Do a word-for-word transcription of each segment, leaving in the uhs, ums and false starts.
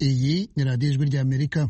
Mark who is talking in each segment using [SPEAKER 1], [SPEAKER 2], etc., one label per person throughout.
[SPEAKER 1] Iyi ni radiyo ijwi ry'Amerika.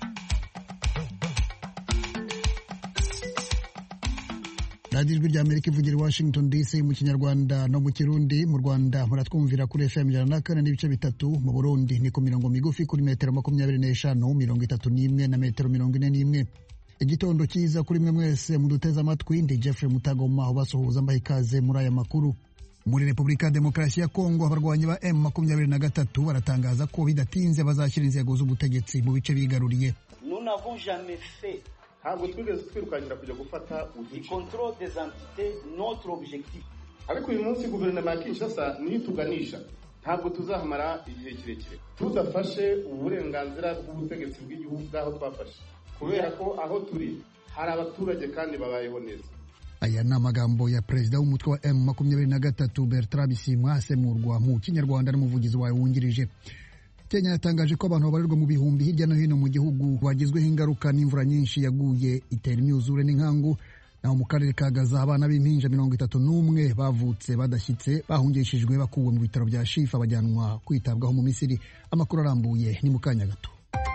[SPEAKER 1] radiyo ijwi ry'Amerika ivugira i Washington D C mu Kinyarwanda no mu Kirundi. Mu Rwanda muratwumvira kuri F M ijana na kane n'ibice bitatu, mu Burundi ni ku mirongo migufi kuri metero makumyabiri n'eshanu, mirongo itatu n'imwe na metero mirongo ine n'imwe. Igitondo cyiza kuri mwe mwese muduteze amatwi. Ndi Jeffrey Mutagoma ubasuhuza mbaha ikaze muri aya makuru. Muri Repubulika ya Demokarasi ya Kongo, abarwanyi ba M makumyabiri na gatatu baratangaza ko bidatinze bazashyira inzego z'ubutegetsi mu bice bigaruriye.
[SPEAKER 2] Nous n'avons jamais fait
[SPEAKER 3] ntabwo twigeze twirukanyira kujya gufata
[SPEAKER 2] du contrôle des entités notre objectif.
[SPEAKER 3] Ariko uyu munsi guverinoma ya Kinshasa niyo tuganisha, ntabwo tuzahamara igihe kirekire tudafashe uburenganzira bw'ubutegetsi bw'igihugu bw'aho twafashe, kubera ko aho turi hari abaturage kandi babayeho neza.
[SPEAKER 1] Aya ni amagambo ya perezida w'umutwe wa M makumyabiri na gatatu Bertrand Bisimwa asemurwa mu Kinyarwanda n'umuvugizi wawe wungirije. Kenya yatangaje ko abantu babarirwa mu bihumbi hirya no hino mu gihugu bagizweho ingaruka n'imvura nyinshi yaguye itera imyuzure n'inkangu. Naho mu karere ka Gaza abana b'impinja mirongo itatu n'umwe bavutse badashyitse bahungishijwe bakuwe mu bitaro bya Shifa bajyanwa kwitabwaho mu Misiri. Amakuru arambuye ni mu kanya gato.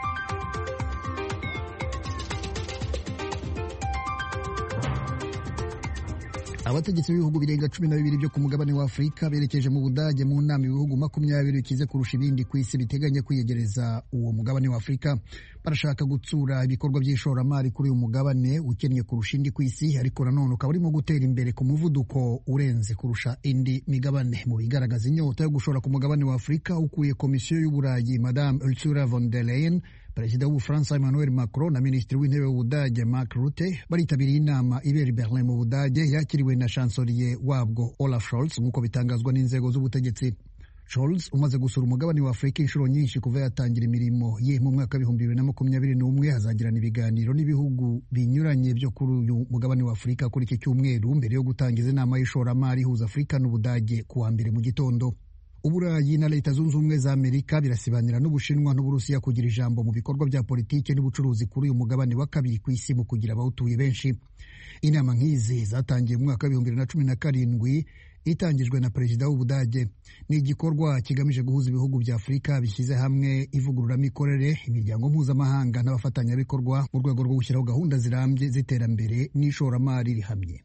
[SPEAKER 1] Abategetsi b'ibihugu birenga cumi na bibiri byo ku mugabane wa Afurika berekeje mu Budage mu nama ibihugu makumyabiri bikize kurusha ibindi ku isi biteganya kwiyegereza uwo mugabane wa Afurika. Barashaka gutsura ibikorwa by'ishoramari kuri uyu mugabane ukennye kurusha indi ku isi, ariko nanone ukaba urimo gutera imbere ku muvuduko urenze kurusha indi migabane. Mu bigaragaza inyota yo gushora ku mugabane wa Afurika ukuye Komisiyo y'Uburayi Madame Ursula von der Leyen, Perezida w'Ubufaransa Emmanuel Macron na Minisitiri w'Intebe w'Ubudage Mark Rutte baritabiriye inama ibera i Berlin mu Budage yakiriwe na chancelier wabwo Olaf Scholz nk'uko bitangazwa n'inzego z'ubutegetsi. Scholz umaze gusura umugabane wa Afurika inshuro nyinshi kuva yatangira imirimo ye mu mwaka w'ibihumbi bibiri na makumyabiri n'umwe, hazagirana ibiganiro n'ibihugu binyuranye byo kuri uyu mugabane wa Afurika kuri iki cyumweru mbere yo gutangiza inama y'ishoramari ihuza Afurika n'Ubudage ku wa mbere mu gitondo. Uburayi na Leta Zunze Ubumwe za Amerika birasibanira n'Ubushinwa n'Uburusiya kugira ijambo mu bikorwa bya politiki n'ubucuruzi kuri uyu mugabane wa kabiri ku isi mu kugira abawutuye benshi. Inama nk'izi zatangiye mu mwaka w'ibihumbi bibiri na cumi na karindwi itangijwe na Perezida w'Ubudage. Ni igikorwa kigamije guhuza ibihugu bya Afurika bishyize hamwe ivugururamikorere, imiryango mpuzamahanga n'abafatanyabikorwa mu rwego rwo gushyiraho gahunda zirambye z'iterambere n'ishoramari rihamye.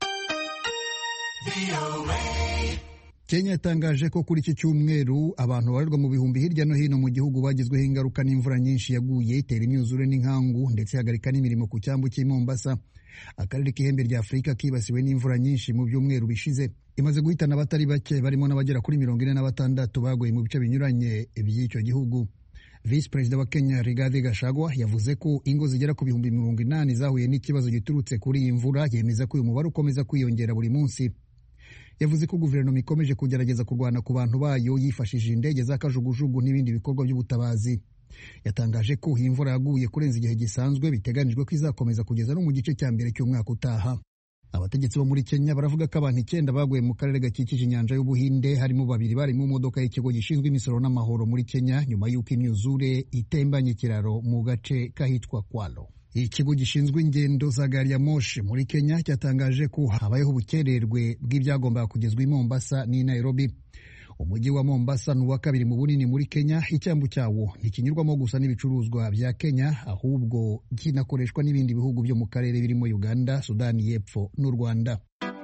[SPEAKER 1] Kenya yatangaje ko kuri iki cyumweru abantu babarirwa mu bihumbi hirya no hino mu gihugu bagizweho ingaruka n'imvura nyinshi yaguye itera imyuzure n'inkangu ndetse hagarika n'imirimo ku cyambu cy'i Mombasa. Akarere k'ihembe rya Afurika kibasiwe n'imvura nyinshi mu byumweru bishize, imaze guhitana abatari bake barimo n'abagera kuri mirongo ine na batandatu baguye mu bice binyuranye by'icyo gihugu. Vice Perezida wa Kenya Rigathi Gachagua yavuze ko ingo zigera ku bihumbi mirongo inani zahuye n'ikibazo giturutse kuri iyi mvura, yemeza ko uyu mubare ukomeza kwiyongera buri munsi. Yavuze ko guverinoma ikomeje kugerageza kurwana ku bantu bayo yifashishije indege z'akajugujugu n'ibindi bikorwa by'ubutabazi. Yatangaje ko iyi mvura yaguye kurenza igihe gisanzwe, biteganijwe ko izakomeza kugeza no mu gice cya mbere cy'umwaka utaha. Abategetsi bo muri Kenya baravuga ko abantu icyenda baguye mu karere gakikije inyanja y'Ubuhinde, harimo babiri bari mu modoka y'ikigo gishinzwe imisoro n'amahoro muri Kenya nyuma y'uko imyuzure itembanye ikiraro mu gace kahitwa Kwalo. Ikigo gishinzwe ingendo za gari ya moshi muri Kenya cyatangaje ko habayeho ubukererwe bw'ibyagombaga kugezwa i Mombasa n'i Nairobi. Umujyi wa Mombasa ni uwa kabiri mu bunini muri Kenya. Icyambu cyawo ntikinyurwamo gusa n'ibicuruzwa bya Kenya, ahubwo kinakoreshwa n'ibindi bihugu byo mu karere birimo Uganda, Sudani y'Epfo n'u Rwanda.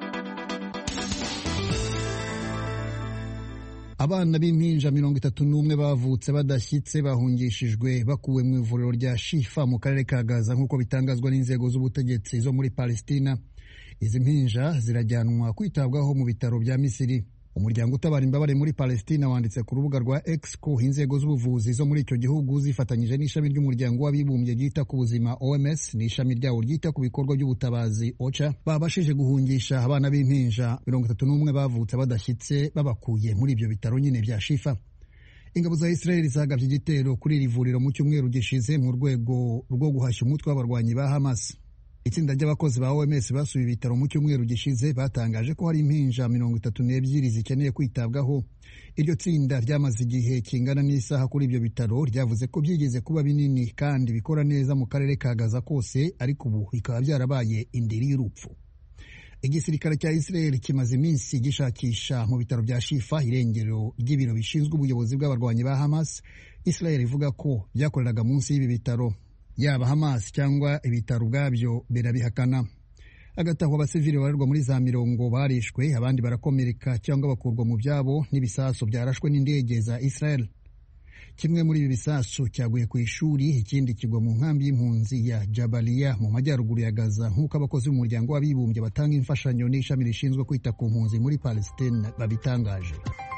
[SPEAKER 1] Abana b'impinja mirongo itatu n'umwe bavutse badashyitse bahungishijwe bakuwe mu ivuriro rya Shifa mu karere ka Gaza nk'uko bitangazwa n'inzego z'ubutegetsi zo muri Palestina. Izi mpinja zirajyanwa kwitabwaho mu bitaro bya Misiri. Umuryango utabara imbabare muri Palestina wanditse ku rubuga rwa X ko inzego z'ubuvuzi zo muri icyo gihugu zifatanyije n'ishami ry'umuryango w'abibumbye ryita ku buzima O M S n'ishami ryawo ryita ku bikorwa by'ubutabazi OCHA babashije guhungisha abana b'impinja mirongo itatu n'umwe bavutse badashyitse babakuye muri ibyo bitaro nyine bya Shifa. Ingabo za Israel zagabye igitero kuri iri vuriro mu cyumweru gishize mu rwego rwo guhashya umutwe w'abarwanyi ba Hamas. Itsinda ry'abakozi ba O M S basuye ibitaro mu cyumweru gishize batangaje ko hari impinja mirongo itatu n'ebyiri zikeneye kwitabwaho. Iryo tsinda ryamaze igihe kingana n'isaha kuri ibyo bitaro, ryavuze ko byigeze kuba binini kandi bikora neza mu karere ka Gaza kose, ariko ubu bikaba byarabaye indiri y'urupfu. Igisirikare cya Israel kimaze iminsi gishakisha mu bitaro bya Shifa irengero ry'ibiro bishinzwe ubuyobozi bw'abarwanyi ba Hamas. Israel ivuga ko byakoreraga munsi y'ibi bitaro, yaba Hamas cyangwa ibitaro ubwabyo birabihakana. Hagati aho abasivili barerwa muri za mirongo barishwe, abandi barakomereka cyangwa bakurwa mu byabo n'ibisasu byarashwe n'indege za Israel. Kimwe muri ibi bisasu cyaguye ku ishuri, ikindi kigwa mu nkambi y'impunzi ya Jabalia mu majyaruguru ya Gaza, nk'uko abakozi b'umuryango w'abibumbye batanga imfashanyo n'ishami rishinzwe kwita ku mpunzi muri Palestine babitangaje.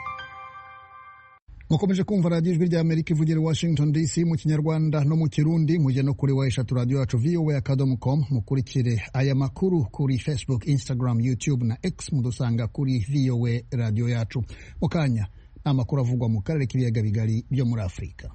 [SPEAKER 1] Mukomeje kumva radiyo ijwi ry'Amerika ivugira i Washington D C mu Kinyarwanda no mu Kirundi. Mujye no kuri wa eshatu radio yacu v o a akadomo com, mukurikire aya makuru kuri Facebook, Instagram, YouTube na X, mudusanga kuri V O A radio yacu. Mukanya amakuru avugwa mu karere k'ibiyaga bigari byo muri Afurika.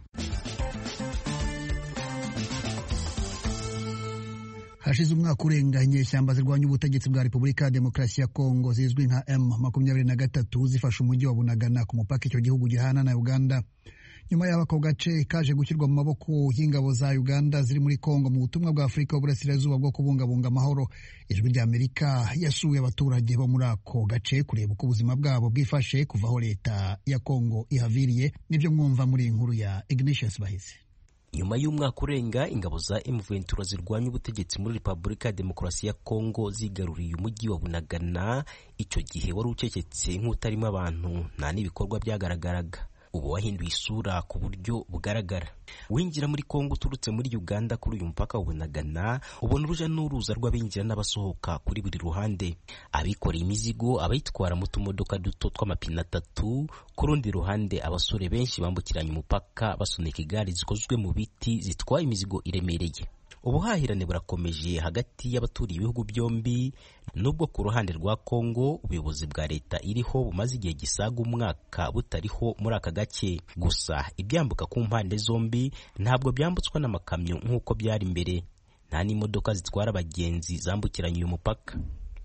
[SPEAKER 1] Hashize umwaka urenga inyeshyamba zirwanya ubutegetsi bwa Repubulika ya Demokarasi ya Kongo zizwi nka M makumyabiri na gatatu zifashe umujyi wa Bunagana ku mupaka icyo gihugu gihana na Uganda. Nyuma y'aho ako gace kaje gushyirwa mu maboko y'ingabo za Uganda ziri muri Kongo mu butumwa bwa Afurika y'Uburasirazuba bwo kubungabunga amahoro, ijwi ry'Amerika yasuye abaturage bo muri ako gace kureba uko ubuzima bwabo bwifashe kuva aho leta ya Kongo ihaviriye. Nibyo mwumva muri inkuru ya Ignatius Bahise.
[SPEAKER 4] Nyuma y'umwaka urenga ingabo za M ventura zirwanya ubutegetsi muri Repubulika ya Demokarasi ya Kongo zigaruriye umujyi wa Bunagana, icyo gihe wari ucecetse nk'utarimo abantu, nta n'ibikorwa byagaragaraga. Ubu wahinduye isura ku buryo bugaragara. Winjira muri Kongo uturutse muri Uganda kuri uyu mpaka wa Bunagana, ubona uruja n'uruza rw'abinjira n'abasohoka kuri buri ruhande. Abikoreye imizigo, abayitwara mu tumodoka duto tw'amapine atatu, ku rundi ruhande abasore benshi bambukiranya umupaka basunika igare zikozwe mu biti zitwaye imizigo iremereye. Ubuhahirane burakomeje hagati y'abaturiye ibihugu byombi, nubwo ku ruhande rwa Kongo ubuyobozi bwa leta iriho bumaze igihe gisaga umwaka butariho muri aka gace. Gusa ibyambuka ku mpande zombi ntabwo byambutswa n'amakamyo nk'uko byari mbere, nta n'imodoka zitwara abagenzi zambukiranya uyu mupaka.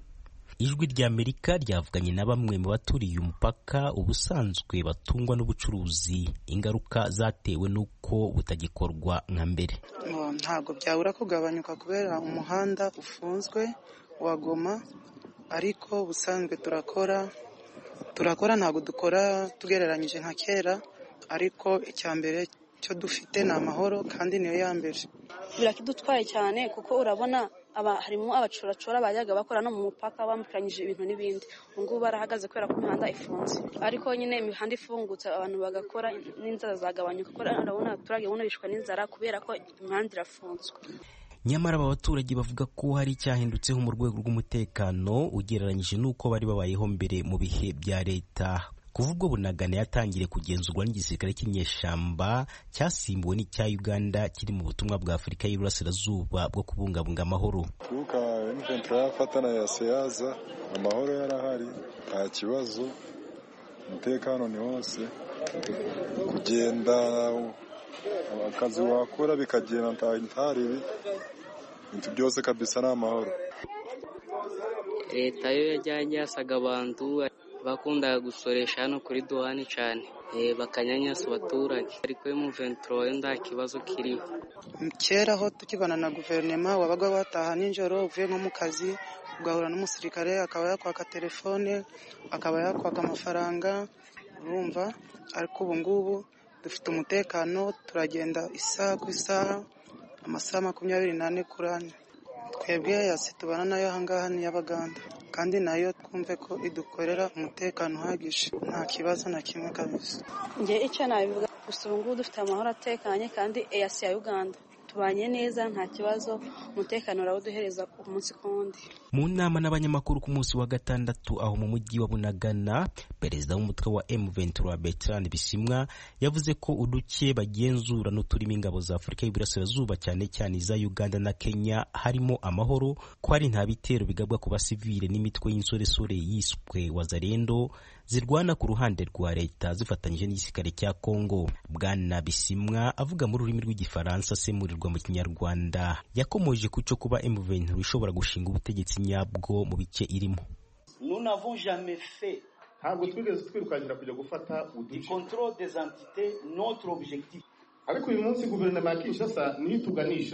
[SPEAKER 4] Ijwi ry'Amerika ryavuganye na bamwe mu baturiye umupaka ubusanzwe batungwa n'ubucuruzi, ingaruka zatewe n'uko butagikorwa nka mbere.
[SPEAKER 5] Ntabwo byabura kugabanyuka kubera umuhanda ufunzwe wa Goma, ariko ubusanzwe turakora turakora ntabwo dukora tugereranyije nka kera, ariko icyambere cyo dufite ni amahoro kandi niyo ya mbere.
[SPEAKER 6] Birakidutwaye cyane kuko urabona aba harimo abacuracura bajyaga bakora no mu mupaka bambukanyije ibintu n'ibindi. Ubungubu barahagaze kubera ko imihanda ifunze, ariko nyine imihanda ifungutse abantu bagakora n'inzara zagabanyuka kuko urabona abaturage bunabishwa n'inzara kubera ko imihanda irafunzwe.
[SPEAKER 4] Nyamara aba baturage bavuga ko hari icyahindutseho mu rwego rw'umutekano ugereranyije n'uko bari babayeho mbere mu bihe bya leta. Kuva ubwo Bunagana yatangire kugenzurwa n'igisirikare cy'inyeshyamba cyasimbuwe n'icya Uganda kiri mu butumwa bwa Afurika y'Uburasirazuba bwo kubungabunga amahoro.
[SPEAKER 7] Kuka M ventura yafatana ya Seaza, amahoro yarahari, nta kibazo, umutekano ni hose, kugenda akazi wakora bikagenda ntaribi, ibintu byose kabisa ni amahoro.
[SPEAKER 8] Leta yo yajyanye yasaga abantu bakundaga gusoresha hano kuri duhani cyane, bakanyanyasa abaturage, ariko M ventura nta kibazo kiriho.
[SPEAKER 5] Kera aho tukibana na guverinoma wabaga wataha nijoro uvuye nko mu kazi ugahura n'umusirikare akaba yakwaka telefone, akaba yakwaka amafaranga, urumva. Ariko ubu ngubu dufite umutekano, turagenda isaha ku isaha, amasaha makumyabiri n'ane kuri ane. Twebwe yasi tubana nayo ahangaha ni y'Abaganda, kandi nayo twumve ko idukorera umutekano uhagije, nta kibazo na kimwe kabisa.
[SPEAKER 6] Nge icyo nabivuga gusa ubu ngubu dufite amahoro atekanye, kandi E A C ya Uganda tubanye neza, nta kibazo, umutekano urawuduhereza umunsi ku wundi.
[SPEAKER 4] Mu nama n'abanyamakuru ku munsi wa gatandatu aho mu mujyi wa Bunagana, perezida w'umutwe wa M ventura Bertrand Bisimwa yavuze ko uduce bagenzura n'uturimo ingabo za Afurika y'Uburasirazuba cyane cyane za Uganda na Kenya harimo amahoro, ko hari nta bitero bigabwa ku basivile n'imitwe y'insoresore yiswe Wazalendo zirwana ku ruhande rwa leta zifatanyije n'igisirikare cya Kongo. Bwana Bisimwa avuga mu rurimi rw'igifaransa semurirwa mu Kinyarwanda yakomoje kuco kuba M ventura ishobora gushinga ubutegetsi nyabwo mu bice irimo.
[SPEAKER 2] Nous n'avons jamais fait
[SPEAKER 3] ntabwo twigeze twirukangira kujya gufata
[SPEAKER 2] du contrôle des entités notre objectif.
[SPEAKER 3] Ariko uyu munsi guverinoma ya Kinshasa niyo tuganisha,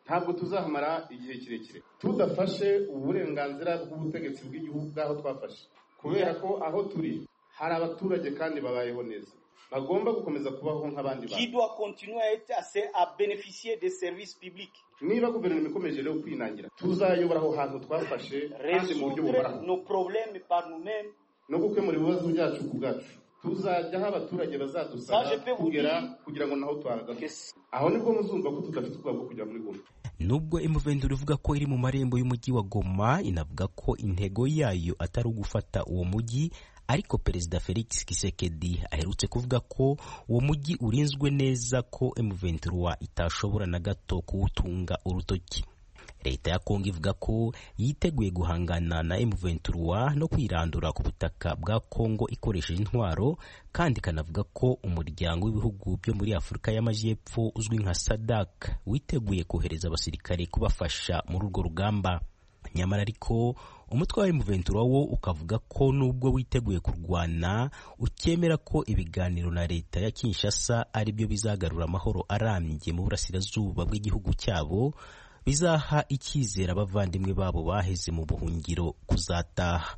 [SPEAKER 3] ntabwo tuzahamara igihe kirekire tudafashe uburenganzira bw'ubutegetsi bw'igihugu bw'aho twafashe, kubera ko aho turi hari abaturage kandi babayeho neza, bagomba gukomeza kubaho nk'abandi bantu.
[SPEAKER 2] Qui doit continuer à être assez à bénéficier des services publics.
[SPEAKER 3] Niba guverinoma ikomeje rero kwinangira, tuzayobora aho hantu twafashe kandi mu buryo buhoraho.
[SPEAKER 2] Nos problèmes par nous-mêmes.
[SPEAKER 3] No gukemura ibibazo byacu ku bwacu. Tuzajya aho abaturage bazadusaba kugera kugira ngo naho twahagaze. Aho nibwo muzumva ko tudafite ubwoba bwo kujya muri Goma.
[SPEAKER 4] Nubwo M vingt-trois ivuga ko iri mu marembo y'umujyi wa Goma, inavuga ko intego yayo atari ugufata uwo mujyi, ariko Perezida Felix Tshisekedi aherutse kuvuga ko uwo mujyi urinzwe neza, ko M vingt-trois itashobora na gato kuwutunga urutoki. Leta ya Kongo ivuga ko yiteguye guhangana na M vingt-trois no kwirandura ku butaka bwa Kongo ikoresheje intwaro, kandi kanavuga ko umuryango w'ibihugu byo muri Afurika y'Amajyepfo uzwi nka SADC witeguye kohereza abasirikare kubafasha muri urwo rugamba. Nyamara ariko umutwe wa M vingt-trois wo ukavuga ko nubwo witeguye kurwana, ukemera ko ibiganiro na leta ya Kinshasa ari byo bizagarura amahoro arambye mu burasirazuba bw'igihugu cyabo, bizaha icyizere abavandimwe babo baheze mu buhungiro kuzataha.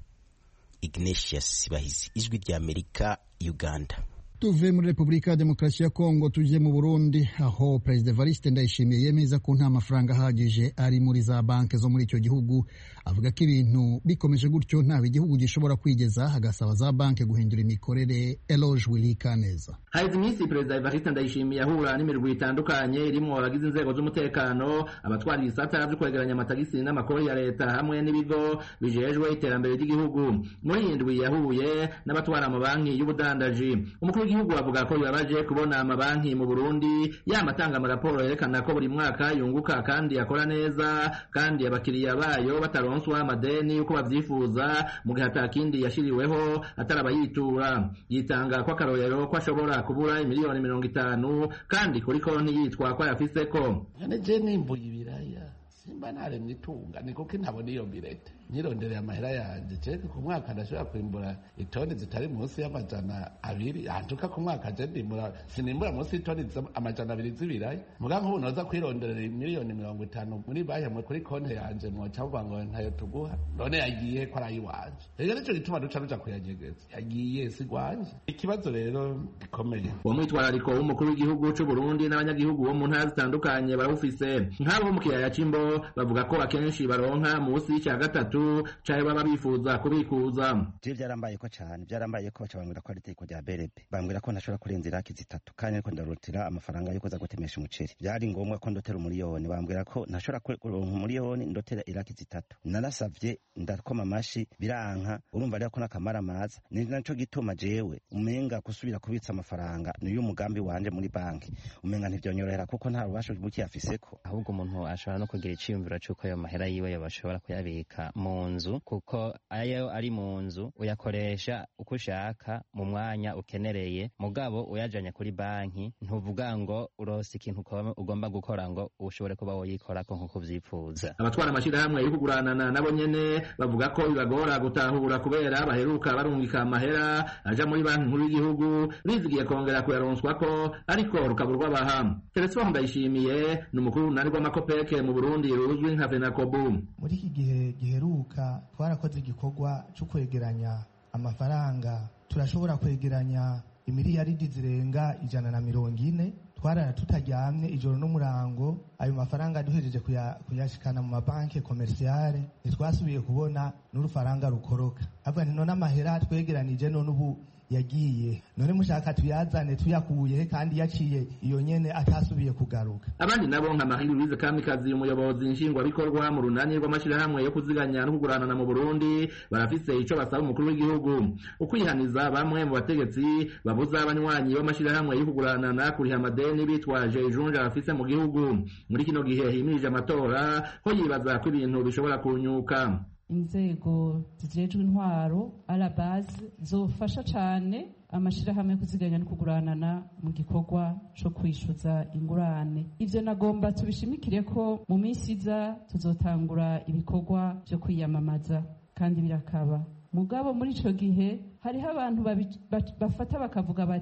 [SPEAKER 4] Ignatius Bahizi, Ijwi ry'Amerika, Uganda.
[SPEAKER 1] Tuve muri Repubulika ya Demokarasi ya Kongo tuje mu Burundi, aho Perezida Evariste Ndayishimiye yemeza ko nta mafaranga ahagije ari muri za banki zo muri icyo gihugu. Avuga ko ibintu bikomeje gutyo nta igihugu gishobora kwigeza, hagasaba za banki guhindura imikorere. Eloge Wilikaneza.
[SPEAKER 9] Haize iminsi Perezida Evariste Ndayishimiye ahura n'imirwi itandukanye irimo abagize inzego z'umutekano, abatwara ibisata byo kwegeranya amatagisi n'amakori ya leta hamwe n'ibigo bijejwe iterambere ry'igihugu. Muri iyi ndwi yahuye n'abatwara amabanki y'ubudandaji. Umukuru w'igihugu avuga ko bibabaje kubona amabanki mu Burundi yamatanga amaraporo yerekana ko buri mwaka yunguka kandi yakora neza, kandi abakiriya bayo bataronswa amadeni uko bavyifuza, mu gihe atakindi yashiriweho atarabayitura. Yitanga ko akarorero ko ashobora kubura miliyoni mirongo itanu kandi kuri konti yitwa ko yafiseko.
[SPEAKER 10] Je nimbuye ibiraya simba naremye itunga, ni kuko ntabona iyo birete nyirondereye amahera yanje. Je ku mwaka ndashobora kwimbura itoni zitari munsi y'amajana abiri, antuka ku mwaka je ndimbura sinimbura munsi itoni amajana abiri z'ibiraya. Muga nk'ubu noza kwironderera miliyoni mirongo itanu muri banki mwe kuri konti yanje, mwoca vuga ngo ntayo tuguha, none yagiye ko arayi wanje. Rero nico gituma duca ruja kuyagegeza, yagiye sigwanje. Ikibazo rero gikomeye.
[SPEAKER 9] Uwo mwitwarariko w'umukuru w'igihugu c'u Burundi n'abanyagihugu bo mu ntara zitandukanye barawufise. Nk'abo mu kiyaya c'Imbo bavuga ko akenshi baronka munsi y'icya gatatu caye baba bifuza kubikuza.
[SPEAKER 11] Je byarambaye ko cyane, byarambaye ko bacabambira ko ari teko rya B R B, bambwira ko ntashobora kurenza iraki zitatu, kandi ariko ndarotira amafaranga yo kuza gutemesha umuceri. Byari ngombwa ko ndotera umuliyoni, bambwira ko ntashobora kuronka umuliyoni, ndotera iraki zitatu. Narasavye ndakoma amashi biranka, urumva rero ko nakamara amaza. Ni naco gituma jewe umenga kusubira kubitsa amafaranga niyo mugambi wanje muri banki, umenga ntivyonyorohera kuko nta rubasho buki yafiseko.
[SPEAKER 12] Ahubwo umuntu ashobora no kugira iciyumviro cy'uko ayo mahera yiwe yabashobora kuyabika mu nzu, kuko ayo ari mu nzu uyakoresha uko ushaka mu mwanya ukenereye, mugabo uyajanye kuri banki ntuvuga ngo urose ikintu ugomba gukora ngo ushobore kuba woyikorako nk'uko uvyifuza.
[SPEAKER 9] Abatwara amashirahamwe yo kuguranana nabo nyene bavuga ko bibagora gutahura kubera baheruka barungika amahera aja muri banki nkuru y'igihugu bizigiye kongera kuyaronswako, ariko rukaburwa baha. Telefone Ndayishimiye ni umukuru w'unani rw'amakopeke mu Burundi ruzwi nka Fenakobu.
[SPEAKER 13] Muri iki gihe giheruka twarakoze igikorwa cyo kwegeranya amafaranga, turashobora kwegeranya imiliyaridi zirenga ijana na mirongo ine. Twarara tutaryamye ijoro n'umurango, ayo mafaranga duhejeje kuyashikana mu mabanki komerciale, ntitwasubiye kubona n'urufaranga rukoroka. Avuga nti none amahera twegeranije none ubu yagiye, none mushaka tuyazane tuyakuye kandi yaciye iyo nyene atasubiye kugaruka.
[SPEAKER 9] Abandi nabo nka Marie Louise Kamikazi, umuyobozi nshingwa bikorwa mu runani rw'amashirahamwe yo kuziganya no kuguranana mu Burundi, barafise ico basaba umukuru w'igihugu: ukwihaniza bamwe mu bategetsi babuza abanywanyi b'amashirahamwe yo kuguranana kuriha amadeni bitwaje ijunja bafise mu gihugu. Muri kino gihe himirije amatora, ho yibaza ko ibintu bishobora kunyuka.
[SPEAKER 14] Inzego zijejwe intwaro ala base zofasha cyane amashirahamwe kuziganya no kuguranana mu gikorwa cyo kwishuza ingurane. Ivyo nagomba tubishimikire ko mu minsi iza tuzotangura ibikorwa byo kwiyamamaza, kandi birakaba. Mugabo muri ico gihe hariho abantu bafata bakavuga bati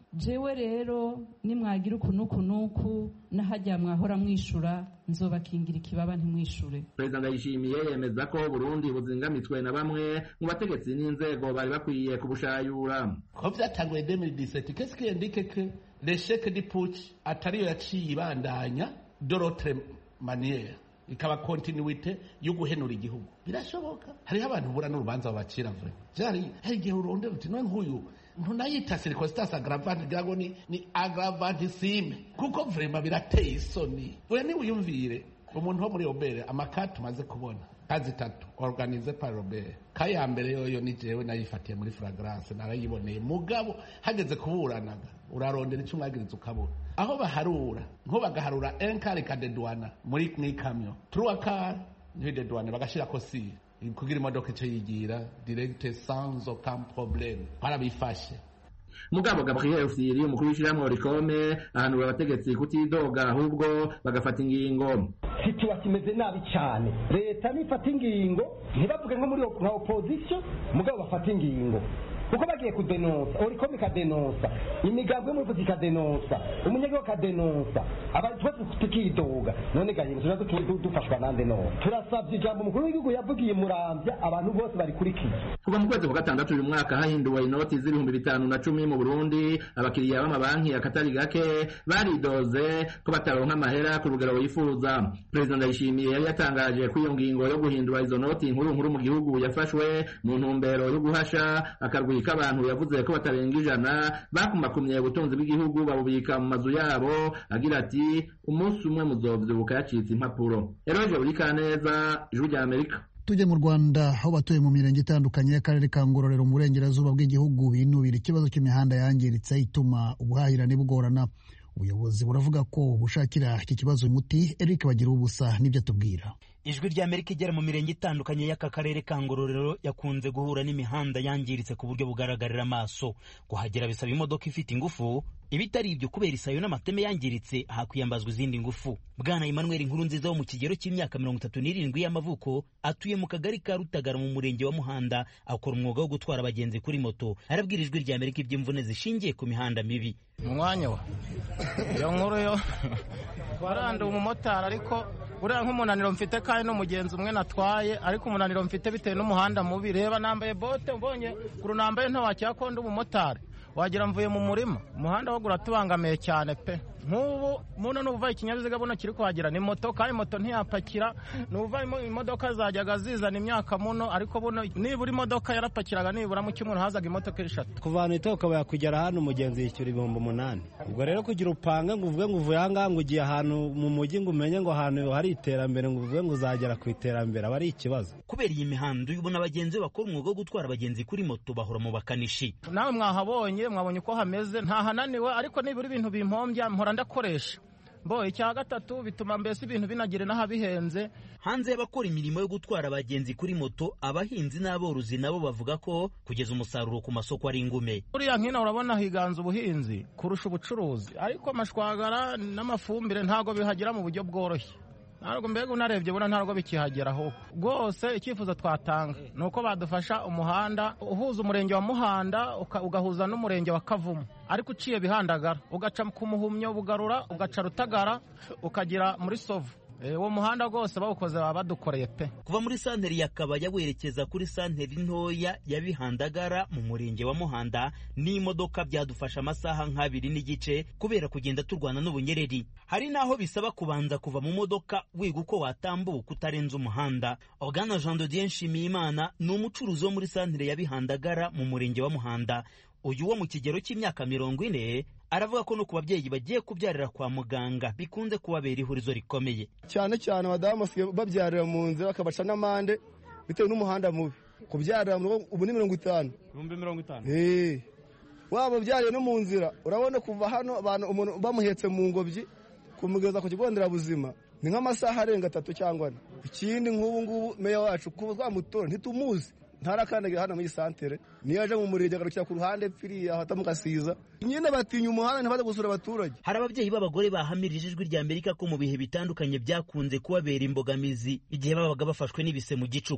[SPEAKER 14] jewe rero nimwagira ukunuku nuku nahajya mwahora mwishura nzobakingira ikibaba ntimwishure.
[SPEAKER 9] Perezida Ndayishimiye yemeza ko Burundi buzingamitswe na bamwe mu bategetsi n'inzego bari bakwiye kubushayura.
[SPEAKER 10] Ko vyatanguye deux mille dix-sept qu'est-ce qui indique que l'échec du putsch atariyo yaciye ibandanya de l'autre manière ikaba continuité yo guhenura igihugu. Birashoboka hariho abantu bura n'urubanza babacira vure vyari hari igihe urondera uti none nk'uyu ntunayita circonstance aggravante gago ni ni aggravantissime kuko vraiment birateye isoni. We ni uyumvire umuntu wo muri Robert amakati tumaze kubona kazi tatu organisé par Robert kaya mbere yoyo ni jewe nayifatiye muri flagrance narayiboneye mugabo hageze kuburanaga urarondera icyo mwagiriza ukabura aho baharura nko bagaharura un quart ka de douane muri mwikamyo trois quarts ni de douane bagashira ko si kugira imodoka icyo yigira direct sans aucun problème barabifashe.
[SPEAKER 9] Mugabo Gabriel Firi umukuru w'ishyirahamwe Rikome ahanura abategetsi kutidoga ahubwo bagafata ingingo.
[SPEAKER 15] Situation kimeze nabi cyane leta nifata ingingo ntibavuge nko muri nka opposition mugabo bafata ingingo kuko bagiye kudenonsa Rikome kadenonsa imigambwe muri politika kadenonsa umunyego kadenonsa abantu tukidoga none gahinze turazo dufashwa nande no turasabye ijambo umukuru w'igihugu yavugiye Muramvya abantu bose bari kurikiye.
[SPEAKER 9] Kuva mu kwezi kwa gatandatu uyu mwaka hahinduwe inoti z'ibihumbi bitanu na cumi mu Burundi abakiriya b'amabanki akatari gake baridoze ko bataronka amahera ku rugero yifuza. Perezida Ndayishimiye yari yatangaje ko iyo ngingo yo guhindura izo noti inkuru nkuru mu gihugu yafashwe mu ntumbero yo guhasha akarwi k'abantu yavuze ko batarenga ijana bakumakumye ubutunzi bw'igihugu babubika mu mazu yabo agira ati umunsi umwe muzovyibuka yacitse impapuro. Eroje Urikaneza Ijwi rya Amerika.
[SPEAKER 1] Tujye mu Rwanda aho batuye mu mirenge itandukanye y'akarere ka Ngororero mu burengerazuba bw'igihugu binubira ikibazo cy'imihanda yangiritse ituma ubuhahirane bugorana. Ubuyobozi buravuga ko bushakira iki kibazo umuti. Eric Bagira ubusa nibyo tubwira.
[SPEAKER 16] Ijwi rya Amerika igera mu mirenge itandukanye y'aka karere ka Ngororero yakunze guhura n'imihanda yangiritse ku buryo bugaragarira amaso. Kuhagera bisaba imodoka ifite ingufu, ibitari ibyo kubera isayo n'amateme yangiritse hakwiyambazwa izindi ngufu. Bwana Emmanuel Nkurunziza wo mu kigero cy'imyaka mirongo itatu n'irindwi y'amavuko atuye mu kagari ka Rutagara mu murenge wa Muhanda akora umwuga wo gutwara abagenzi kuri moto. Arabwira Ijwi rya Amerika iby'imvune zishingiye ku mihanda mibi.
[SPEAKER 17] Umwanya wa yo nkuru yo waranda umumotari ariko uriya nk'umunaniro mfite kandi n'umugenzi umwe natwaye ariko umunaniro mfite bitewe n'umuhanda mubi. Reba nambaye bote mbonye kuru nambaye ntawacyakunda umumotari wagira mvuye mu murima umuhanda wo guratubangamiye cyane pe. Nk'ubu muno nuva ikinyabiziga buno kiri kuhagera ni moto kandi moto ntiyapakira nuva imodoka zajyaga zizana imyaka muno ariko buno nibura imodoka yarapakiraga nibura mu cyumweru hazaga imodoka eshatu.
[SPEAKER 18] Kuvana itoka bakugera hano umugenzi yishyura ibihumbi umunani. Ubwo rero kugira upange ngo uvuge ngo uvuye ahangaha ngo ugiye ahantu mu mujyi ngo umenye ngo ahantu hari iterambere ngo uvuge ngo uzagera ku iterambere aba ari ikibazo.
[SPEAKER 16] Kubera iyi mihanda ubona abagenzi bakora umwuga wo gutwara abagenzi kuri moto bahora mu bakanishi.
[SPEAKER 17] Nawe mwahabonye mwabonye uko hameze nta hananiwe ariko nibura ibintu bimpombya mpora ndakoresha. Bo icya gatatu bituma mbese ibintu binagire n'ahabihenze.
[SPEAKER 16] Hanze y'abakora imirimo yo gutwara abagenzi kuri moto abahinzi n'aborozi nabo bavuga ko kugeza umusaruro ku masoko ari ingume.
[SPEAKER 17] Uriya nkina urabona higanza ubuhinzi kurusha ubucuruzi ariko amashwagara n'amafumbire ntago bihagira mu buryo bworoshye. Ntabwo mbega unarebye buna ntabwo bikihageraho rwose. Icyifuzo twatanga ni uko badufasha umuhanda uhuza umurenge wa Muhanda ugahuza n'umurenge wa Kavumu ariko uciye Bihandagara ugaca ku Muhumyo bugarura ugaca Rutagara ukagira muri Sovu. Uwo muhanda rwose bawukoze baba badukoreye pe.
[SPEAKER 16] Kuva muri santeri ya Kabaya werekeza kuri santeri ntoya ya Bihandagara mu murenge wa Muhanda n'imodoka byadufasha amasaha nk'abiri n'igice kubera kugenda turwana n'ubunyereri. Hari naho bisaba kubanza kuva mu modoka wiga uko watambuka utarenze umuhanda. Bwana Jean de Dieu Nshimiyimana ni umucuruzi wo muri santeri ya Bihandagara mu murenge wa Muhanda. Uyu wo mu kigero cy'imyaka mirongo ine aravuga ko no ku babyeyi bagiye kubyarira kwa muganga bikunze kubabera ihurizo rikomeye
[SPEAKER 19] cyane cyane. Abadamu babyarira mu nzira bakabaca n'amande bitewe n'umuhanda mubi. Kubyarira ubu ni mirongo itanu
[SPEAKER 16] ibihumbi mirongo itanu.
[SPEAKER 19] Eh, waba byariye no mu nzira urabona kuva hano abantu umuntu bamuhetse mu ngobyi kumugeza ku kigo nderabuzima ni nk'amasaha arenga atatu cyangwa ane. Ikindi nk'ubu ngubu meya wacu kuba twamutora ntitumuzi ntarakandagira hano muri santere niyo aje mu murenge agarukira ku ruhande pfiriya hatamugasiza nyine batinya umuhanda ntibaze gusura abaturage.
[SPEAKER 16] Hari ababyeyi b'abagore bahamirije Ijwi rya Amerika ko mu bihe bitandukanye byakunze kubabera imbogamizi igihe babaga bafashwe n'ibise mu gicuku.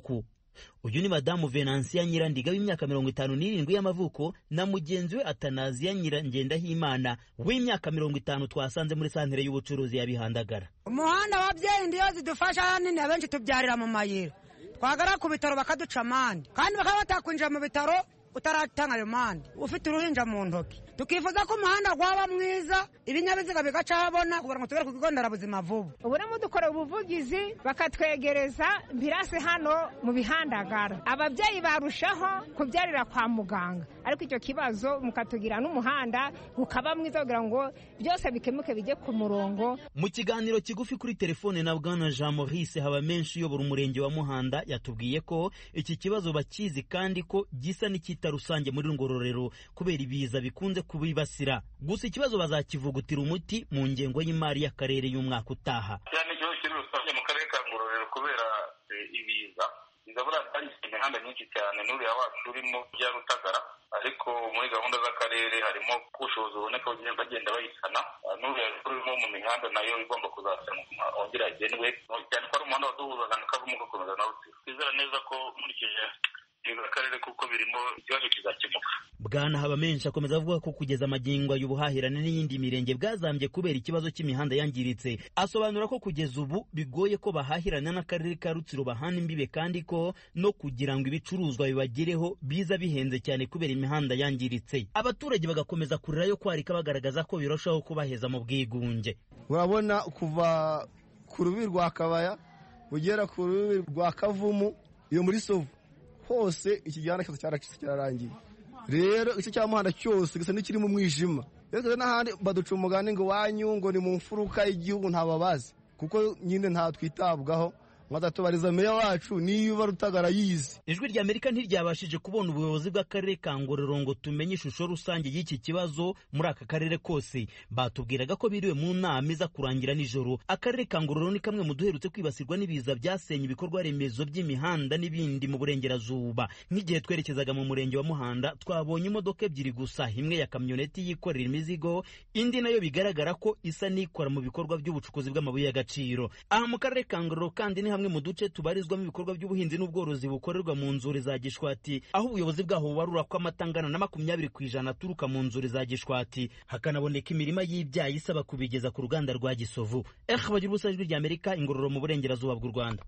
[SPEAKER 16] uyu ni madamu Venansia Nyirandiga w'imyaka mirongo itanu n'irindwi y'amavuko na mugenzi we Atanaziya Nyirangendahimana w'imyaka mirongo itanu twasanze muri santere y'ubucuruzi ya Bihandagara.
[SPEAKER 20] Umuhanda w'abyeyi ndiyo zidufasha nini abenshi tubyarira mu mayira twagara ku bitaro bakaduca amande kandi bakaba batakwinjira mu bitaro utaratanga ayo mande ufite uruhinja mu ntoki. Tukifuza ko umuhanda gwaba mwiza ibinyabiziga bigacahabona kugira ngo tugere ku kigo nderabuzima vuba.
[SPEAKER 21] Ubu rero dukora ubuvugizi bakatwegereza mbirase hano mu Bihandagara, ababyeyi barushaho kubyarira kwa muganga, ariko icyo kibazo mukatugira n'umuhanda ukaba mwiza kugira ngo byose bikemuke bijye ku murongo.
[SPEAKER 16] Mu kiganiro kigufi kuri telefone na Bwana Jean Maurice Habamenshi uyobora umurenge wa Muhanda yatubwiye ko iki kibazo bakizi kandi ko gisa n'ikita rusange muri Ngororero kubera ibiza bikunze kubibasira. Gusa ikibazo bazakivugutira umuti mu ngengo y'imari y'akarere y'umwaka utaha.
[SPEAKER 22] Cyane cyo kiri rusange mu karere ka Ngororero kubera ibiza bizabura ari imihanda myinshi cyane n'uriya wacu urimo bya Rutagara, ariko muri gahunda z'akarere harimo kushoza uboneka bagenda bayisana n'uriya urimo mu mihanda nayo igomba kuzasanwa ongera agenwe cyane ko ari umuhanda waduhuzaga n'akavumu gakomeza na Rutsiro. Twizera neza ko muri kije akarere kuko birimo ikibazo kizakemuka.
[SPEAKER 16] Bwana Habamenshi akomeza avuga ko kugeza amagingo y'ubuhahirane n'iyindi mirenge bwazambye kubera ikibazo cy'imihanda yangiritse. Asobanura ko kugeza ubu bigoye ko bahahirana n'akarere ka Rutsiro bahana imbibe kandi ko no kugira ngo ibicuruzwa bibagereho biza bihenze cyane kubera imihanda yangiritse. Abaturage bagakomeza kurira yo kwarika bagaragaza ko birushaho kubaheza mu bwigunge.
[SPEAKER 19] Urabona kuva ku rubi rwa Kabaya ugera ku rubi rwa Kavumu iyo muri Sovu hose ikijyana cyose cyarakise cyararangiye. Rero icyo cyamuhanda cyose gisa n'ikiri mu mwijima. Rero n'ahandi baduca umugani ngo wanyu ngo ni mu mfuruka y'igihugu ntababazi kuko nyine nta twitabwaho mwadatubariza meya wacu niba Rutagara yizi.
[SPEAKER 16] Ijwi rya Amerika ntiryabashije kubona ubuyobozi bw'akarere ka Ngororero ngo tumenye ishusho rusange y'iki kibazo muri aka karere kose. Batubwiraga ko biriwe mu nama iza kurangira nijoro. Akarere ka Ngororero ni kamwe mu duherutse kwibasirwa n'ibiza byasenye ibikorwa remezo by'imihanda n'ibindi mu burengerazuba. Nk'igihe twerekezaga mu murenge wa Muhanda twabonye imodoka ebyiri gusa, imwe ya kamyoneti yikorera imizigo, indi nayo bigaragara ko isa n'ikora mu bikorwa by'ubucukuzi bw'amabuye y'agaciro. Aha mu karere ka Ngororero kandi ni hamwe mu duce tubarizwamo ibikorwa by'ubuhinzi n'ubworozi bukorerwa mu nzuri za Gishwati, aho ubuyobozi bwaho bubarura ko amatangana na makumyabiri ku ijana aturuka mu nzuri za Gishwati, hakanaboneka imirima y'ibyayi isaba kubigeza ku ruganda rwa Gisovu. Eh bagira ubusa ijwi rya Amerika Ingororero mu burengerazuba bw'u Rwanda.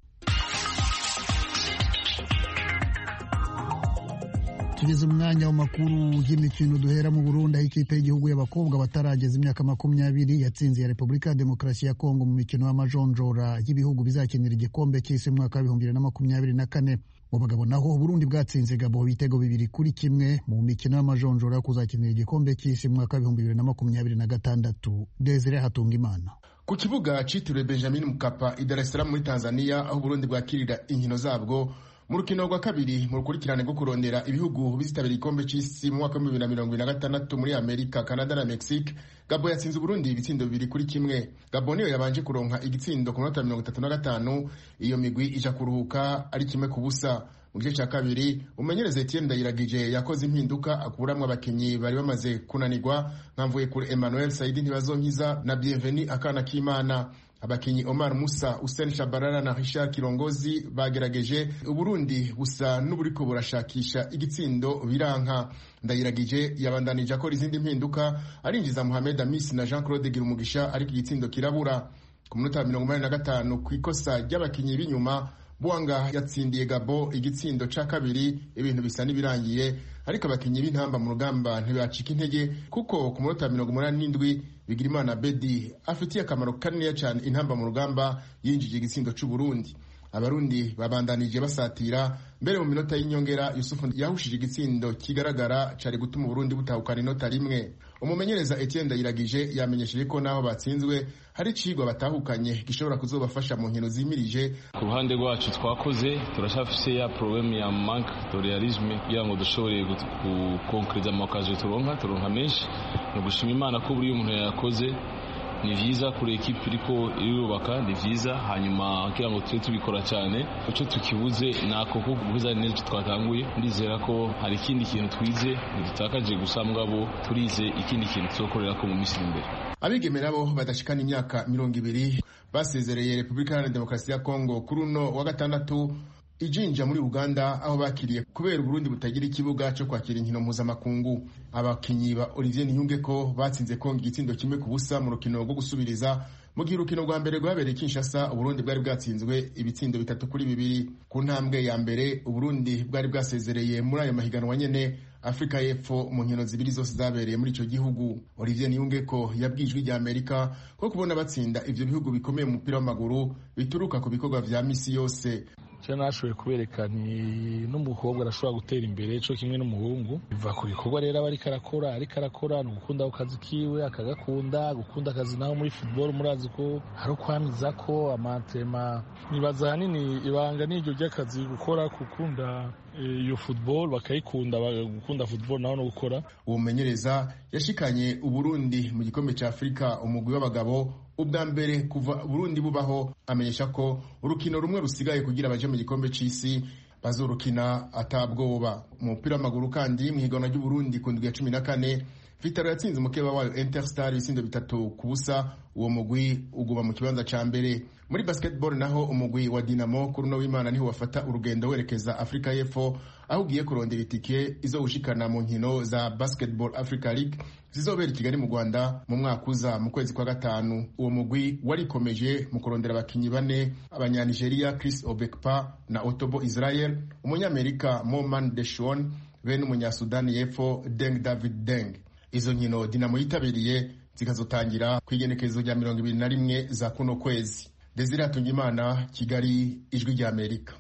[SPEAKER 1] Tugeze umwanya w'amakuru y'imikino duhera mu Burundi aho ikipe y'igihugu y'abakobwa batarageza imyaka makumyabiri yatsinze ya Repubulika ya Demokarasi ya Kongo mu mikino y'amajonjora y'ibihugu bizakenera igikombe cy'isi mu mwaka w'ibihumbi bibiri na makumyabiri na kane. Mu bagabo naho Burundi bwatsinze Gabo ibitego bibiri kuri kimwe mu mikino y'amajonjora yo kuzakenera igikombe cy'isi mu mwaka w'ibihumbi bibiri na makumyabiri na gatandatu. Desire Hatungimana.
[SPEAKER 23] Ku kibuga cyitiriwe Benjamin Mkapa i Dar es Salaam muri Tanzania aho Burundi bwakirira inkino zabwo mu rukino rwa kabiri mu rukurikirane rwo kurondera ibihugu bizitabira igikombe cy'isi mu mwaka wa bibiri na mirongo ibiri na gatandatu muri Amerika, Canada na Mexique, Gabo yatsinze Burundi ibitsindo bibiri kuri kimwe. Gabo niyo yabanje kuronka igitsindo ku minota mirongo itatu na gatanu, iyo migwi ija kuruhuka ari kimwe ku busa. Mu gice cya kabiri umenyereza Etienne Ndayiragije yakoze impinduka akuramwe abakinyi bari bamaze kunanirwa nkamvuye kuri Emmanuel Saidi Ntibazonkiza na Bienveni Akana Kimana. Abakinyi Omar Musa, Hussein Shabarara na Richard Kirongozi bagerageje Uburundi busa n'uburiko burashakisha igitsindo biranka. Ndayiragije yabandanije akora izindi mpinduka arinjiza Mohamed Amis na Jean Claude Girumugisha ariko igitsindo kirabura. Ku minota mirongo inani na gatanu ku ikosa ry'abakinyi b'inyuma Bwanga yatsindiye Gabo igitsindo ca kabiri, ibintu bisa n'ibirangiye, ariko abakinyi b'intamba mu rugamba ntibacika intege kuko ku minota mirongo umunani n'indwi Bigirimana Bedi afitiye akamaro kanini cyane intamba mu rugamba yinjije igitsindo cy'u Burundi. Abarundi babandanije basatira mbere mu minota y'inyongera Yusufu yahushije igitsindo kigaragara cari gutuma Burundi butahukana inota rimwe. Umumenyereza Etienne Ndayiragije yamenyesheje ko naho batsinzwe hari icigwa batahukanye gishobora kuzobafasha mu nkino zimirije.
[SPEAKER 24] Ku ruhande rwacu twakoze turashafise ya problème ya manque de réalisme kugira ngo dushobore gukonkreza amakaje turonka turonka menshi no gushima Imana ko buri umuntu yakoze. Ni vyiza kuri ekipe iriko irubaka, ni vyiza hanyuma kugira ngo twe tubikora cyane uco tukibuze nako ko guhuza neza twatanguye. Ndizera ko hari ikindi kintu twize ntitutakaje gusa mugabo turize ikindi kintu tuzokorera ko mu minsi imbere.
[SPEAKER 23] Abigeme nabo badashikana imyaka mirongo ibiri basezereye Repubulika ya Demokarasi ya Kongo kuri uno wa gatandatu ijinja muri Uganda aho bakiriye kubera Burundi butagira ikibuga cyo kwakira inkino mpuzamakungu. Abakinyi ba Olivier Niyungeko batsinze Kongo igitsindo kimwe ku busa mu rukino rwo gusubiriza mu gihe urukino rwa mbere rwabereye Kinshasa Uburundi bwari bwatsinzwe ibitsindo bitatu kuri bibiri. Ku ntambwe ya mbere Uburundi bwari bwasezereye muri ayo mahiganwa nyene Afrika y'Epfo mu nkino zibiri zose zabereye muri ico gihugu. Olivier Niyungeko yabwijwe rya Amerika ko kubona batsinda ivyo bihugu bikomeye mu mupira w'amaguru bituruka ku bikorwa vya misi yose.
[SPEAKER 5] cyo nashoboye kubereka ni n'umukobwa arashobora gutera imbere cyo kimwe n'umuhungu biva ku bikorwa rero aba ariko arakora ariko arakora ni ugukunda akazi kiwe akagakunda gukunda akazi naho muri football murazi ko hari ukwamiza ko amatema nibaza hanini ibanga n'iryo ry'akazi gukora gukunda iyo football bakayikunda gukunda football naho no gukora.
[SPEAKER 23] Uwo menyereza yashikanye Uburundi mu gikombe cya Afrika umugwi w'abagabo ubwa mbere kuva Burundi bubaho, amenyesha ko urukino rumwe rusigaye kugira abaje mu gikombe c'isi bazorukina atabwoba. Mu mupira w'amaguru kandi mu higanwa ry'u Burundi ku ndwi ya cumi na kane Vitaro yatsinze umukeba wayo Interstar ibisindo bitatu ku busa, uwo mugwi uguba mu kibanza ca mbere. Muri basketball naho umugwi wa Dinamo kuri no w'Imana niho wafata urugendo werekeza Afrika y'Epfo aho ugiye kurondera itike izogushikana mu nkino za Basketball Africa League zizobera i Kigali mu Rwanda mu mwaka uza mu kwezi kwa gatanu. Uwo mugwi warikomeje mu kurondera abakinyi bane, abanyanigeria Chris Obekpa na Otobo Israel, umunyamerika Moman Deshon bene umunyasudani y'Epfo Deng David Deng. Izo nkino Dinamo yitabiriye zikazotangira kwigenekerezo rya mirongo ibiri na rimwe za kuno kwezi. Desire Atungimana, Kigali, Ijwi rya Amerika.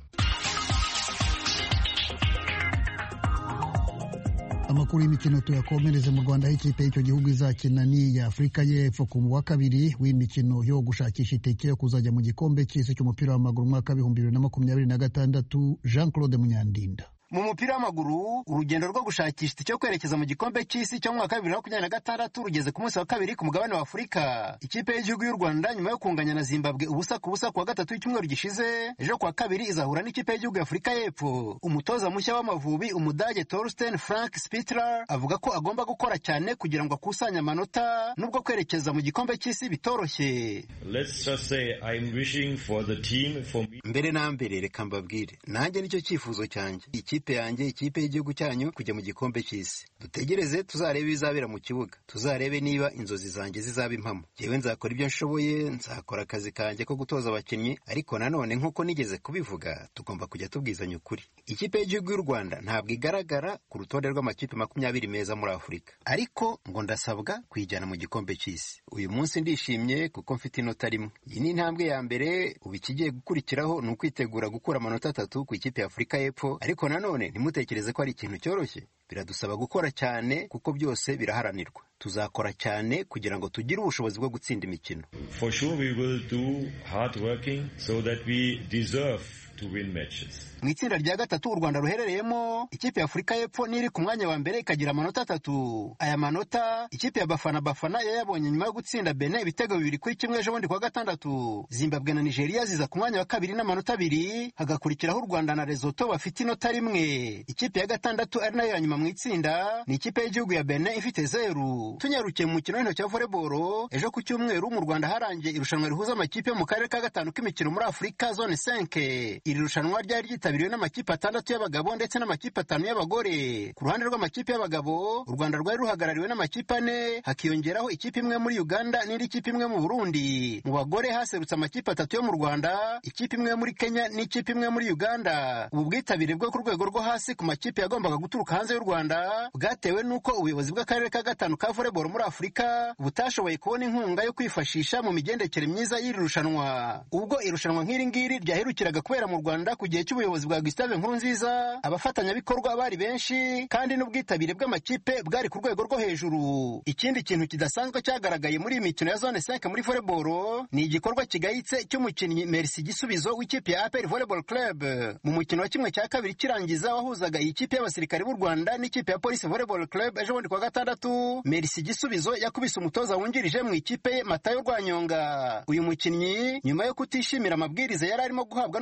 [SPEAKER 1] Amakuru y'imikino tuyakomereze mu Rwanda. Ikipe y'icyo gihugu izakina ni ya Afrika y'Epfo ku wa kabiri w'imikino yo gushakisha itike yo kuzajya mu gikombe cy'isi cy'umupira w'amaguru mwaka w'ibihumbi bibiri na makumyabiri na gatandatu. Jean Claude Munyandinda.
[SPEAKER 6] Mu mupira w'amaguru urugendo rwo gushakisha itike yo kwerekeza mu gikombe cy'isi cyo mu mwaka wa bibiri na makumyabiri na gatandatu rugeze ku munsi wa kabiri ku mugabane wa Afurika. Ikipe y'igihugu y'u Rwanda nyuma yo kunganya na Zimbabwe ubusa ku busa ku wa gatatu w'icyumweru gishize, ejo ku wa kabiri izahura n'ikipe y'igihugu ya Afurika y'Epfo. Umutoza mushya w'Amavubi Umudage Torsten Frank Spittler avuga ko agomba gukora cyane kugira ngo akusanye amanota nubwo kwerekeza mu gikombe cy'isi bitoroshye.
[SPEAKER 7] Let's just say I'm wishing for the team for me.
[SPEAKER 6] Mbere na mbere reka mbabwire nanjye nicyo cyifuzo cyanjye, ikipe yanjye ikipe y'igihugu cyanyu kujya mu gikombe cy'isi. Dutegereze tuzarebe ibizabera mu kibuga, tuzarebe niba inzozi zanjye zizaba impamo. Jewe nzakora ibyo nshoboye, nzakora akazi kanjye ko gutoza abakinnyi, ariko nanone nk'uko nigeze kubivuga tugomba kujya tubwizanya ukuri. Ikipe y'igihugu y'u Rwanda ntabwo igaragara ku rutonde rw'amakipe makumyabiri meza muri Afurika, ariko ngo ndasabwa kuyijyana mu gikombe cy'isi. Uyu munsi ndishimye kuko mfite inota rimwe. Iyi ni intambwe ya mbere, ubu ikigiye gukurikiraho ni ukwitegura gukura amanota atatu ku ikipe ya Afurika y'Epfo, ariko nanone ntimutekereze ko ari ikintu cyoroshye. Biradusaba gukora cyane kuko byose biraharanirwa. Tuzakora cyane kugira ngo tugire ubushobozi bwo gutsinda imikino.
[SPEAKER 7] For sure we will do hard working so that we deserve to win matches.
[SPEAKER 6] Mu itsinda rya gatatu u Rwanda ruherereyemo, ikipe ya Afurika y'Epfo niri ku mwanya wa mbere ikagira amanota atatu. Aya manota ikipe ya Bafana Bafana yayabonye nyuma yo gutsinda Benin ibitego bibiri kuri kimwe ejo bundi kwa gatandatu. Zimbabwe na Nigeria ziza ku mwanya wa kabiri n'amanota abiri, hagakurikiraho u Rwanda na Lesotho bafite inota rimwe. Ikipe ya gatandatu ari nayo ya nyuma mu itsinda ni ikipe y'igihugu ya Benin ifite zeru. Tunyarukiye mu mukino w'intoki wa volleyball, ejo ku cyumweru mu Rwanda harangiye irushanwa rihuza amakipe mu karere ka gatanu k'imikino muri Afurika zone cinq. Iri rushanwa ryari ryitabiriwe n'amakipe atandatu y'abagabo ndetse n'amakipe atanu y'abagore. Ku ruhande rw'amakipe y'abagabo, u Rwanda rwari ruhagarariwe n'amakipe ane, hakiyongeraho ikipe imwe muri Uganda n'indi kipe imwe mu Burundi. Mu bagore haserutse amakipe atatu yo mu Rwanda, ikipe imwe muri Kenya n'ikipe imwe muri Uganda. Ubu bwitabire bwo ku rwego rwo hasi ku makipe yagombaga guturuka hanze y'u Rwanda bwatewe n'uko ubuyobozi bw'akarere ka gatanu ka volleyball muri Afurika butashoboye kubona inkunga yo kwifashisha mu migendekere myiza y'iri rushanwa. Ubwo irushanwa nk'iri ngiri ryaherukiraga kubera mu Rwanda ku gihe cy'ubuyobozi bwa Gustave Nkurunziza, abafatanyabikorwa bari benshi kandi n'ubwitabire bw'amakipe bwari ku rwego rwo hejuru. Ikindi kintu kidasanzwe cyagaragaye muri iyi mikino ya zone cinq muri volleyball ni igikorwa kigayitse cy'umukinnyi Merci Gisubizo w'ikipe ya A P R Volleyball Club. Mu mukino wa kimwe cya kabiri kirangiza wahuzaga iyi kipe y'abasirikare b'u Rwanda n'ikipe ya Police Volleyball Club ejo bundi kwa gatandatu, Merci Gisubizo yakubise umutoza wungirije mu ikipe ye Matayo Rwanyonga. Uyu mukinnyi nyuma yo kutishimira amabwiriza yari arimo guhabwa n'umutoza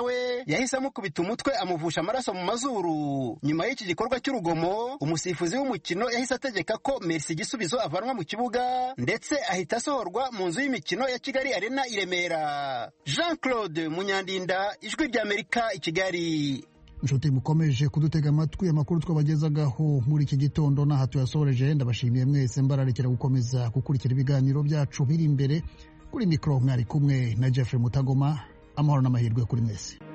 [SPEAKER 6] we yahise amukubita umutwe amuvusha amaraso mu mazuru. Nyuma y'iki gikorwa cy'urugomo, umusifuzi w'umukino yahise ategeka ko Merci Gisubizo avanwa mu kibuga ndetse ahita asohorwa mu nzu y'imikino ya Kigali Arena i Remera. Jean Claude Munyandinda, Ijwi ry'Amerika i Kigali.
[SPEAKER 1] Inshuti mukomeje kudutega amatwi, amakuru twabagezagaho muri iki gitondo n'aha tuyasoreje. Ndabashimiye mwese, mbararekera gukomeza gukurikira ibiganiro byacu biri imbere. Kuri mikoro mwari kumwe na Jeffrey Mutagoma. Amahoro n'amahirwe kuri mwese.